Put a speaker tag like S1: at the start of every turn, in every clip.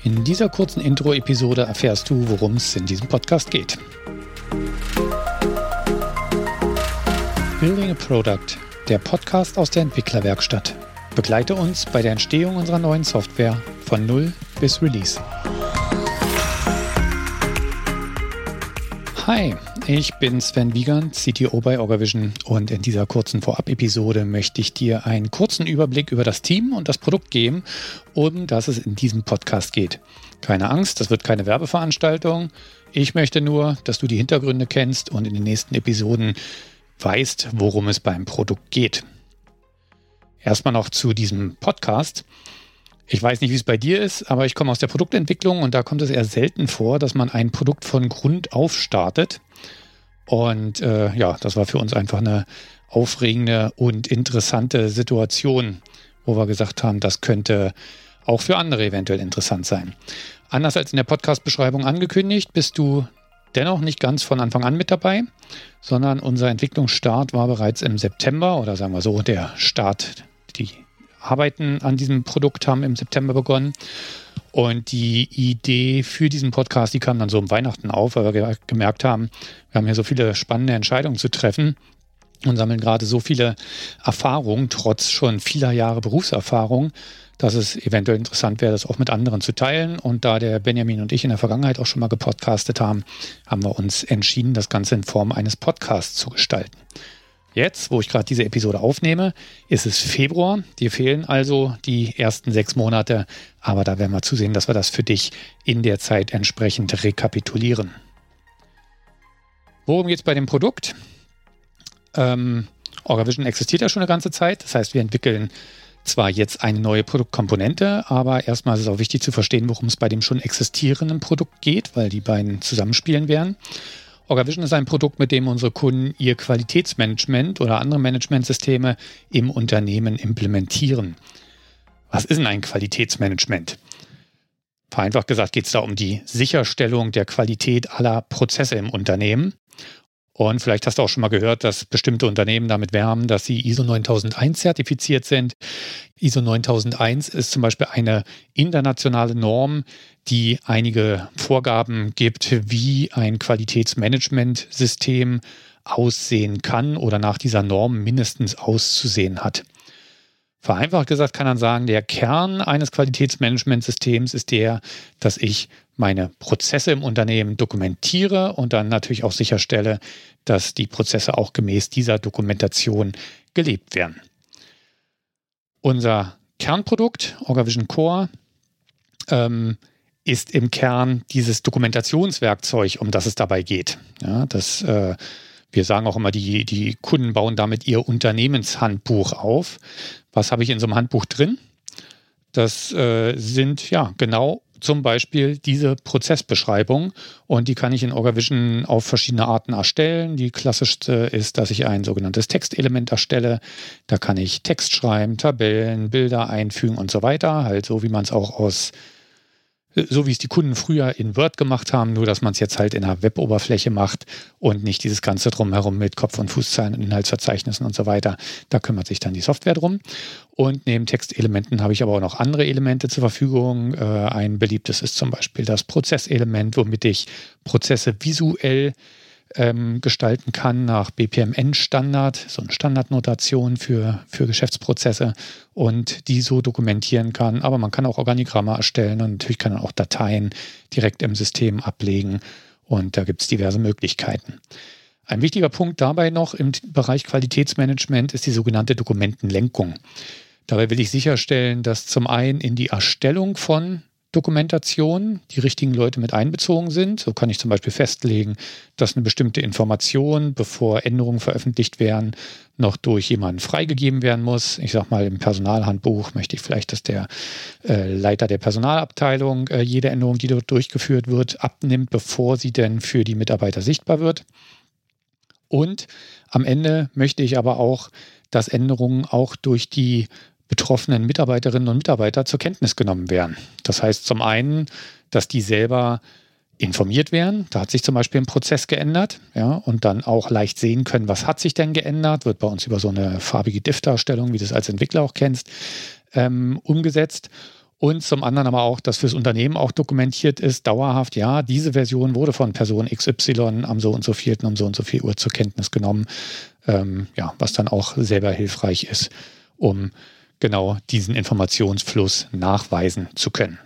S1: In dieser kurzen Intro-Episode erfährst du, worum es in diesem Podcast geht. Building a Product, der Podcast aus der Entwicklerwerkstatt. Begleite uns bei der Entstehung unserer neuen Software von Null bis Release. Hi, ich bin Sven Wiegand, CTO bei Orgavision, und in dieser kurzen Vorab-Episode möchte ich dir einen kurzen Überblick über das Team und das Produkt geben, um das es in diesem Podcast geht. Keine Angst, das wird keine Werbeveranstaltung. Ich möchte nur, dass du die Hintergründe kennst und in den nächsten Episoden weißt, worum es beim Produkt geht. Erstmal noch zu diesem Podcast. Ich weiß nicht, wie es bei dir ist, aber ich komme aus der Produktentwicklung und da kommt es eher selten vor, dass man ein Produkt von Grund auf startet. Und das war für uns einfach eine aufregende und interessante Situation, wo wir gesagt haben, das könnte auch für andere eventuell interessant sein. Anders als in der Podcast-Beschreibung angekündigt, bist du dennoch nicht ganz von Anfang an mit dabei, sondern unser Entwicklungsstart war bereits im September oder sagen wir so, der Start, die Arbeiten an diesem Produkt haben im September begonnen. Und die Idee für diesen Podcast, die kam dann so um Weihnachten auf, weil wir gemerkt haben, wir haben hier so viele spannende Entscheidungen zu treffen und sammeln gerade so viele Erfahrungen, trotz schon vieler Jahre Berufserfahrung, dass es eventuell interessant wäre, das auch mit anderen zu teilen. Und da der Benjamin und ich in der Vergangenheit auch schon mal gepodcastet haben, haben wir uns entschieden, das Ganze in Form eines Podcasts zu gestalten. Jetzt, wo ich gerade diese Episode aufnehme, ist es Februar. Dir fehlen also die ersten 6 Monate, aber da werden wir zusehen, dass wir das für dich in der Zeit entsprechend rekapitulieren. Worum geht es bei dem Produkt? Orgavision existiert ja schon eine ganze Zeit. Das heißt, wir entwickeln zwar jetzt eine neue Produktkomponente, aber erstmal ist es auch wichtig zu verstehen, worum es bei dem schon existierenden Produkt geht, weil die beiden zusammenspielen werden. Orgavision ist ein Produkt, mit dem unsere Kunden ihr Qualitätsmanagement oder andere Managementsysteme im Unternehmen implementieren. Was ist denn ein Qualitätsmanagement? Vereinfacht gesagt geht es da um die Sicherstellung der Qualität aller Prozesse im Unternehmen. Und vielleicht hast du auch schon mal gehört, dass bestimmte Unternehmen damit werben, dass sie ISO 9001 zertifiziert sind. ISO 9001 ist zum Beispiel eine internationale Norm, die einige Vorgaben gibt, wie ein Qualitätsmanagementsystem aussehen kann oder nach dieser Norm mindestens auszusehen hat. Vereinfacht gesagt kann man sagen, der Kern eines Qualitätsmanagementsystems ist der, dass ich meine Prozesse im Unternehmen dokumentiere und dann natürlich auch sicherstelle, dass die Prozesse auch gemäß dieser Dokumentation gelebt werden. Unser Kernprodukt, Orgavision Core, ist im Kern dieses Dokumentationswerkzeug, um das es dabei geht. Ja, wir sagen auch immer, die Kunden bauen damit ihr Unternehmenshandbuch auf. Was habe ich in so einem Handbuch drin? Das sind genau zum Beispiel diese Prozessbeschreibung und die kann ich in Orgavision auf verschiedene Arten erstellen. Die klassischste ist, dass ich ein sogenanntes Textelement erstelle. Da kann ich Text schreiben, Tabellen, Bilder einfügen und so weiter. Halt so, wie man es auch so wie es die Kunden früher in Word gemacht haben, nur dass man es jetzt halt in einer Web-Oberfläche macht und nicht dieses Ganze drumherum mit Kopf- und Fußzeilen und Inhaltsverzeichnissen und so weiter. Da kümmert sich dann die Software drum. Und neben Textelementen habe ich aber auch noch andere Elemente zur Verfügung. Ein beliebtes ist zum Beispiel das Prozesselement, womit ich Prozesse visuell gestalten kann nach BPMN-Standard, so eine Standardnotation für Geschäftsprozesse und die so dokumentieren kann. Aber man kann auch Organigramme erstellen und natürlich kann man auch Dateien direkt im System ablegen und da gibt es diverse Möglichkeiten. Ein wichtiger Punkt dabei noch im Bereich Qualitätsmanagement ist die sogenannte Dokumentenlenkung. Dabei will ich sicherstellen, dass zum einen in die Erstellung von Dokumentation die richtigen Leute mit einbezogen sind. So kann ich zum Beispiel festlegen, dass eine bestimmte Information, bevor Änderungen veröffentlicht werden, noch durch jemanden freigegeben werden muss. Ich sage mal, im Personalhandbuch möchte ich vielleicht, dass der Leiter der Personalabteilung jede Änderung, die dort durchgeführt wird, abnimmt, bevor sie denn für die Mitarbeiter sichtbar wird. Und am Ende möchte ich aber auch, dass Änderungen auch durch die betroffenen Mitarbeiterinnen und Mitarbeiter zur Kenntnis genommen werden. Das heißt zum einen, dass die selber informiert werden. Da hat sich zum Beispiel ein Prozess geändert, ja, und dann auch leicht sehen können, was hat sich denn geändert, wird bei uns über so eine farbige Diff-Darstellung, wie du es als Entwickler auch kennst, umgesetzt. Und zum anderen aber auch, dass fürs Unternehmen auch dokumentiert ist, dauerhaft, ja, diese Version wurde von Person XY am so und so vierten um so und so viel Uhr zur Kenntnis genommen, was dann auch selber hilfreich ist, um genau diesen Informationsfluss nachweisen zu können.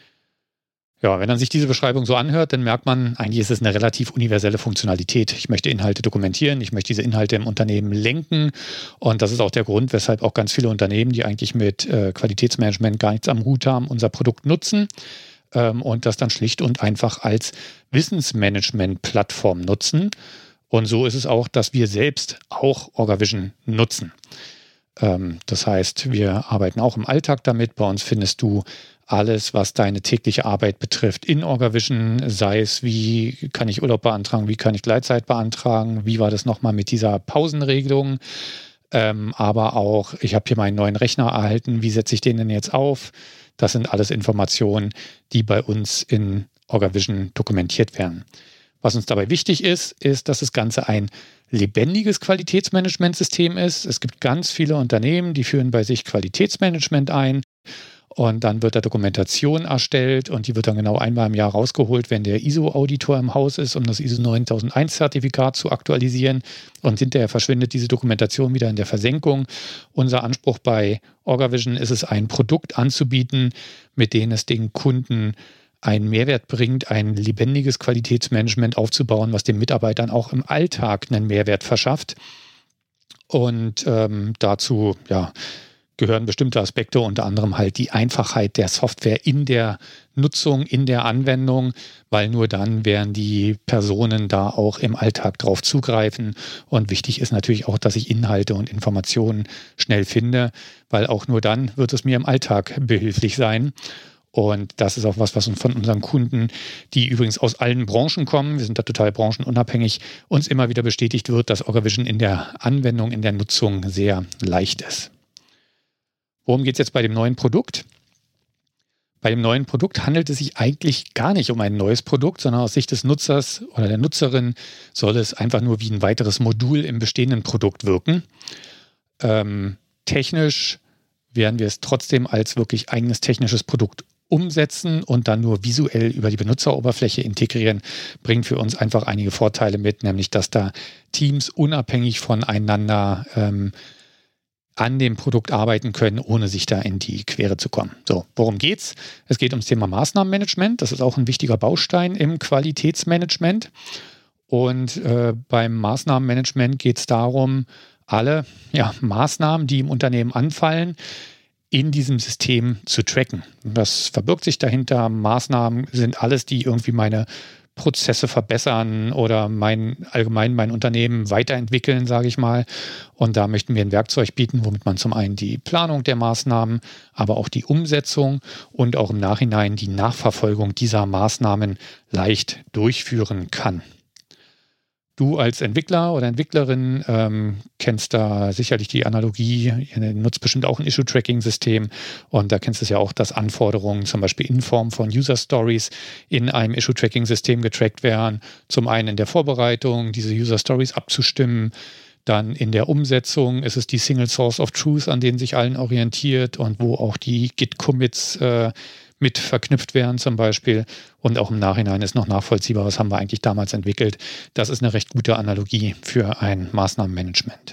S1: Ja, wenn man sich diese Beschreibung so anhört, dann merkt man, eigentlich ist es eine relativ universelle Funktionalität. Ich möchte Inhalte dokumentieren, ich möchte diese Inhalte im Unternehmen lenken und das ist auch der Grund, weshalb auch ganz viele Unternehmen, die eigentlich mit Qualitätsmanagement gar nichts am Hut haben, unser Produkt nutzen und das dann schlicht und einfach als Wissensmanagement-Plattform nutzen. Und so ist es auch, dass wir selbst auch OrgaVision nutzen. Das heißt, wir arbeiten auch im Alltag damit. Bei uns findest du alles, was deine tägliche Arbeit betrifft in OrgaVision, sei es, wie kann ich Urlaub beantragen, wie kann ich Gleitzeit beantragen, wie war das nochmal mit dieser Pausenregelung, aber auch, ich habe hier meinen neuen Rechner erhalten, wie setze ich den denn jetzt auf? Das sind alles Informationen, die bei uns in OrgaVision dokumentiert werden. Was uns dabei wichtig ist, dass das Ganze ein lebendiges Qualitätsmanagementsystem ist. Es gibt ganz viele Unternehmen, die führen bei sich Qualitätsmanagement ein. Und dann wird da Dokumentation erstellt und die wird dann genau einmal im Jahr rausgeholt, wenn der ISO-Auditor im Haus ist, um das ISO 9001-Zertifikat zu aktualisieren. Und hinterher verschwindet diese Dokumentation wieder in der Versenkung. Unser Anspruch bei OrgaVision ist es, ein Produkt anzubieten, mit dem es den Kunden einen Mehrwert bringt, ein lebendiges Qualitätsmanagement aufzubauen, was den Mitarbeitern auch im Alltag einen Mehrwert verschafft. Und dazu, gehören bestimmte Aspekte, unter anderem halt die Einfachheit der Software in der Nutzung, in der Anwendung, weil nur dann werden die Personen da auch im Alltag drauf zugreifen. Und wichtig ist natürlich auch, dass ich Inhalte und Informationen schnell finde, weil auch nur dann wird es mir im Alltag behilflich sein. Und das ist auch was uns von unseren Kunden, die übrigens aus allen Branchen kommen, wir sind da total branchenunabhängig, uns immer wieder bestätigt wird, dass OrgaVision in der Anwendung, in der Nutzung sehr leicht ist. Worum geht es jetzt bei dem neuen Produkt? Bei dem neuen Produkt handelt es sich eigentlich gar nicht um ein neues Produkt, sondern aus Sicht des Nutzers oder der Nutzerin soll es einfach nur wie ein weiteres Modul im bestehenden Produkt wirken. Technisch werden wir es trotzdem als wirklich eigenes technisches Produkt umsetzen und dann nur visuell über die Benutzeroberfläche integrieren, bringt für uns einfach einige Vorteile mit, nämlich dass da Teams unabhängig voneinander an dem Produkt arbeiten können, ohne sich da in die Quere zu kommen. So, worum geht's? Es geht ums Thema Maßnahmenmanagement. Das ist auch ein wichtiger Baustein im Qualitätsmanagement. Und beim Maßnahmenmanagement geht es darum, alle Maßnahmen, die im Unternehmen anfallen, in diesem System zu tracken. Das verbirgt sich dahinter. Maßnahmen sind alles, die irgendwie meine Prozesse verbessern oder allgemein mein Unternehmen weiterentwickeln, sage ich mal. Und da möchten wir ein Werkzeug bieten, womit man zum einen die Planung der Maßnahmen, aber auch die Umsetzung und auch im Nachhinein die Nachverfolgung dieser Maßnahmen leicht durchführen kann. Du als Entwickler oder Entwicklerin kennst da sicherlich die Analogie, ihr nutzt bestimmt auch ein Issue-Tracking-System und da kennst du es ja auch, dass Anforderungen zum Beispiel in Form von User-Stories in einem Issue-Tracking-System getrackt werden. Zum einen in der Vorbereitung, diese User-Stories abzustimmen, dann in der Umsetzung ist es die Single Source of Truth, an denen sich allen orientiert und wo auch die Git-Commits mit verknüpft werden zum Beispiel. Und auch im Nachhinein ist noch nachvollziehbar, was haben wir eigentlich damals entwickelt. Das ist eine recht gute Analogie für ein Maßnahmenmanagement.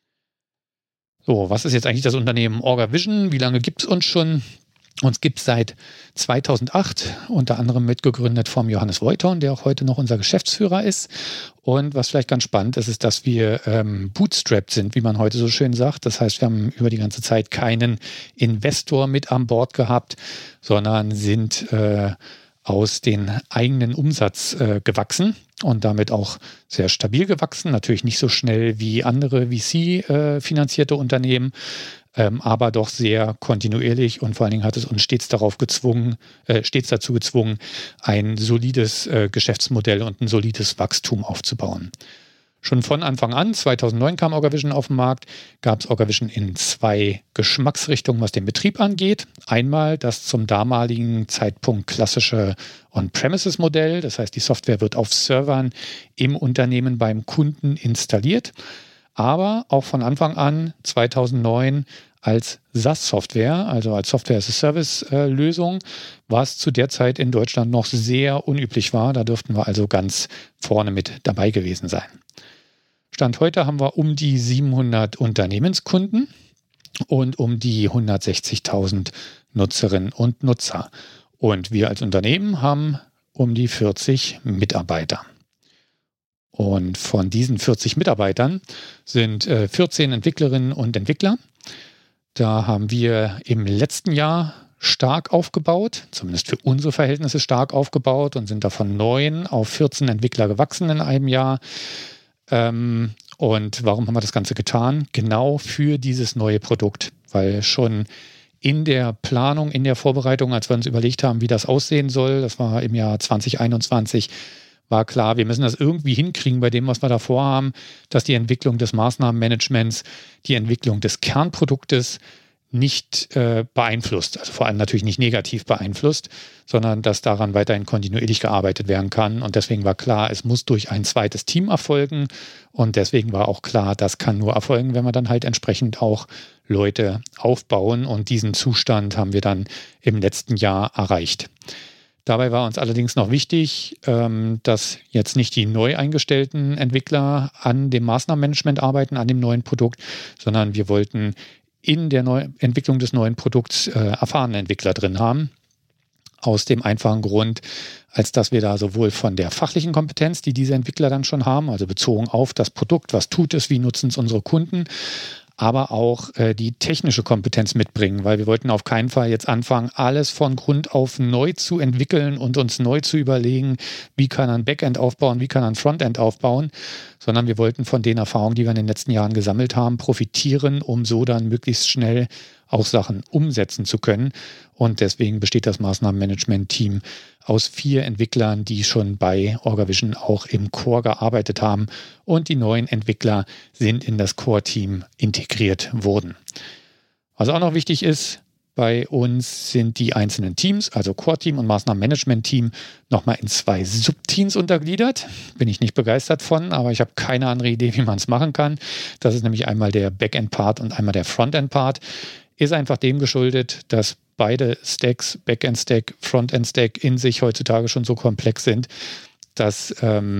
S1: So, was ist jetzt eigentlich das Unternehmen OrgaVision? Wie lange gibt es uns schon? Uns gibt es seit 2008, unter anderem mitgegründet vom Johannes Woyton, der auch heute noch unser Geschäftsführer ist. Und was vielleicht ganz spannend ist, ist, dass wir bootstrapped sind, wie man heute so schön sagt. Das heißt, wir haben über die ganze Zeit keinen Investor mit an Bord gehabt, sondern sind aus den eigenen Umsatz gewachsen und damit auch sehr stabil gewachsen. Natürlich nicht so schnell wie andere VC-finanzierte Unternehmen, aber doch sehr kontinuierlich und vor allen Dingen hat es uns stets dazu gezwungen, ein solides Geschäftsmodell und ein solides Wachstum aufzubauen. Schon von Anfang an, 2009 kam OrgaVision auf den Markt, gab es OrgaVision in 2 Geschmacksrichtungen, was den Betrieb angeht. Einmal das zum damaligen Zeitpunkt klassische On-Premises-Modell, das heißt, die Software wird auf Servern im Unternehmen beim Kunden installiert. Aber auch von Anfang an, 2009, als SaaS-Software, also als Software-as-a-Service-Lösung, was zu der Zeit in Deutschland noch sehr unüblich war. Da dürften wir also ganz vorne mit dabei gewesen sein. Stand heute haben wir um die 700 Unternehmenskunden und um die 160.000 Nutzerinnen und Nutzer. Und wir als Unternehmen haben um die 40 Mitarbeiter. Und von diesen 40 Mitarbeitern sind 14 Entwicklerinnen und Entwickler. Da haben wir im letzten Jahr stark aufgebaut, zumindest für unsere Verhältnisse stark aufgebaut und sind davon 9 auf 14 Entwickler gewachsen in einem Jahr. Und warum haben wir das Ganze getan? Genau für dieses neue Produkt, weil schon in der Planung, in der Vorbereitung, als wir uns überlegt haben, wie das aussehen soll, das war im Jahr 2021, war klar, wir müssen das irgendwie hinkriegen bei dem, was wir da vorhaben, dass die Entwicklung des Maßnahmenmanagements, die Entwicklung des Kernproduktes nicht beeinflusst, also vor allem natürlich nicht negativ beeinflusst, sondern dass daran weiterhin kontinuierlich gearbeitet werden kann. Und deswegen war klar, es muss durch ein zweites Team erfolgen. Und deswegen war auch klar, das kann nur erfolgen, wenn wir dann halt entsprechend auch Leute aufbauen. Und diesen Zustand haben wir dann im letzten Jahr erreicht. Dabei war uns allerdings noch wichtig, dass jetzt nicht die neu eingestellten Entwickler an dem Maßnahmenmanagement arbeiten, an dem neuen Produkt, sondern wir wollten in der Entwicklung des neuen Produkts erfahrene Entwickler drin haben. Aus dem einfachen Grund, als dass wir da sowohl von der fachlichen Kompetenz, die diese Entwickler dann schon haben, also bezogen auf das Produkt, was tut es, wie nutzen es unsere Kunden, aber auch die technische Kompetenz mitbringen, weil wir wollten auf keinen Fall jetzt anfangen, alles von Grund auf neu zu entwickeln und uns neu zu überlegen, wie kann ein Backend aufbauen, wie kann ein Frontend aufbauen, sondern wir wollten von den Erfahrungen, die wir in den letzten Jahren gesammelt haben, profitieren, um so dann möglichst schnell auch Sachen umsetzen zu können. Und deswegen besteht das Maßnahmenmanagement-Team aus 4 Entwicklern, die schon bei Orgavision auch im Core gearbeitet haben. Und die neuen Entwickler sind in das Core-Team integriert worden. Was auch noch wichtig ist, bei uns sind die einzelnen Teams, also Core-Team und Maßnahmenmanagement-Team, nochmal in 2 Subteams untergliedert. Bin ich nicht begeistert von, aber ich habe keine andere Idee, wie man es machen kann. Das ist nämlich einmal der Backend-Part und einmal der Frontend-Part. Ist einfach dem geschuldet, dass beide Stacks, Backend-Stack, Frontend-Stack in sich heutzutage schon so komplex sind, dass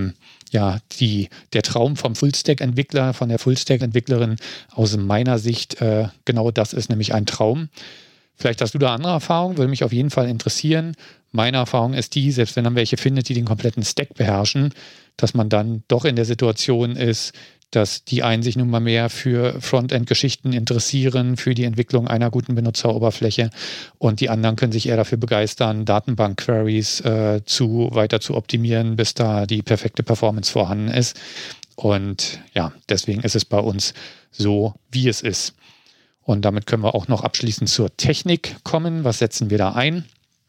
S1: der Traum vom Full-Stack-Entwickler, von der Full-Stack-Entwicklerin aus meiner Sicht genau das ist, nämlich ein Traum. Vielleicht hast du da andere Erfahrungen, würde mich auf jeden Fall interessieren. Meine Erfahrung ist die, selbst wenn man welche findet, die den kompletten Stack beherrschen, dass man dann doch in der Situation ist, dass die einen sich nun mal mehr für Frontend-Geschichten interessieren, für die Entwicklung einer guten Benutzeroberfläche und die anderen können sich eher dafür begeistern, Datenbank-Queries weiter zu optimieren, bis da die perfekte Performance vorhanden ist. Und ja, deswegen ist es bei uns so, wie es ist. Und damit können wir auch noch abschließend zur Technik kommen. Was setzen wir da ein?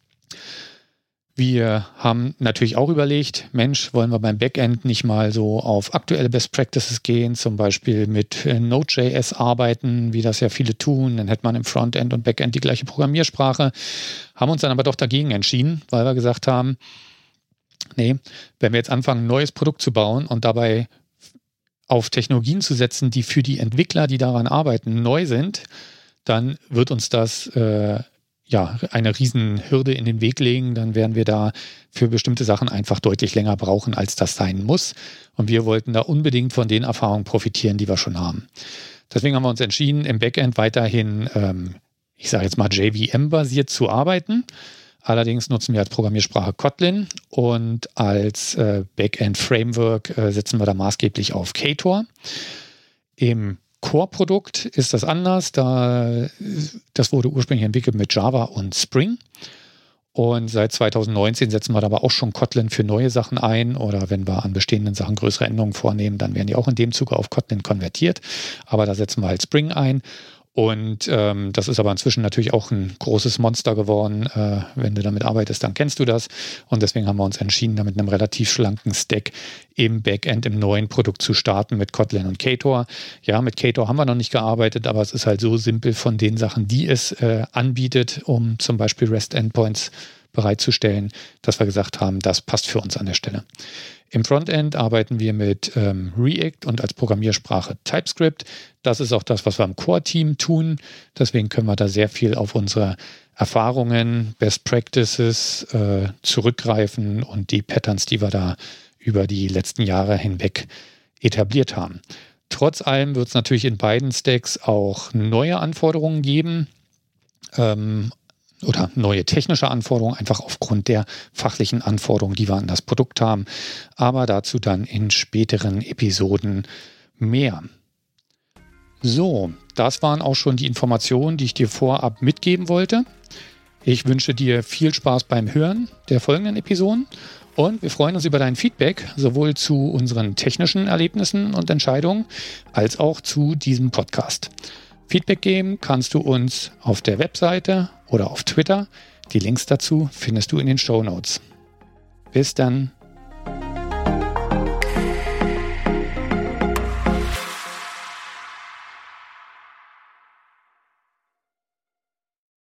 S1: Wir haben natürlich auch überlegt, Mensch, wollen wir beim Backend nicht mal so auf aktuelle Best Practices gehen, zum Beispiel mit Node.js arbeiten, wie das ja viele tun. Dann hätte man im Frontend und Backend die gleiche Programmiersprache. Haben uns dann aber doch dagegen entschieden, weil wir gesagt haben, nee, wenn wir jetzt anfangen, ein neues Produkt zu bauen und dabei auf Technologien zu setzen, die für die Entwickler, die daran arbeiten, neu sind, dann wird uns das eine Riesenhürde in den Weg legen, dann werden wir da für bestimmte Sachen einfach deutlich länger brauchen, als das sein muss. Und wir wollten da unbedingt von den Erfahrungen profitieren, die wir schon haben. Deswegen haben wir uns entschieden, im Backend weiterhin, ich sage jetzt mal JVM-basiert zu arbeiten. Allerdings nutzen wir als Programmiersprache Kotlin und als Backend-Framework setzen wir da maßgeblich auf Ktor. Im Core-Produkt ist das anders. Das wurde ursprünglich entwickelt mit Java und Spring. Und seit 2019 setzen wir da aber auch schon Kotlin für neue Sachen ein. Oder wenn wir an bestehenden Sachen größere Änderungen vornehmen, dann werden die auch in dem Zuge auf Kotlin konvertiert. Aber da setzen wir halt Spring ein. Und das ist aber inzwischen natürlich auch ein großes Monster geworden. Wenn du damit arbeitest, dann kennst du das. Und deswegen haben wir uns entschieden, da mit einem relativ schlanken Stack im Backend im neuen Produkt zu starten mit Kotlin und Ktor. Ja, mit Ktor haben wir noch nicht gearbeitet, aber es ist halt so simpel von den Sachen, die es anbietet, um zum Beispiel REST-Endpoints bereitzustellen, dass wir gesagt haben, das passt für uns an der Stelle. Im Frontend arbeiten wir mit React und als Programmiersprache TypeScript. Das ist auch das, was wir im Core-Team tun. Deswegen können wir da sehr viel auf unsere Erfahrungen, Best Practices zurückgreifen und die Patterns, die wir da über die letzten Jahre hinweg etabliert haben. Trotz allem wird es natürlich in beiden Stacks auch neue Anforderungen geben oder neue technische Anforderungen, einfach aufgrund der fachlichen Anforderungen, die wir an das Produkt haben. Aber dazu dann in späteren Episoden mehr. So, das waren auch schon die Informationen, die ich dir vorab mitgeben wollte. Ich wünsche dir viel Spaß beim Hören der folgenden Episoden und wir freuen uns über dein Feedback, sowohl zu unseren technischen Erlebnissen und Entscheidungen, als auch zu diesem Podcast. Feedback geben kannst du uns auf der Webseite oder auf Twitter. Die Links dazu findest du in den Shownotes. Bis dann.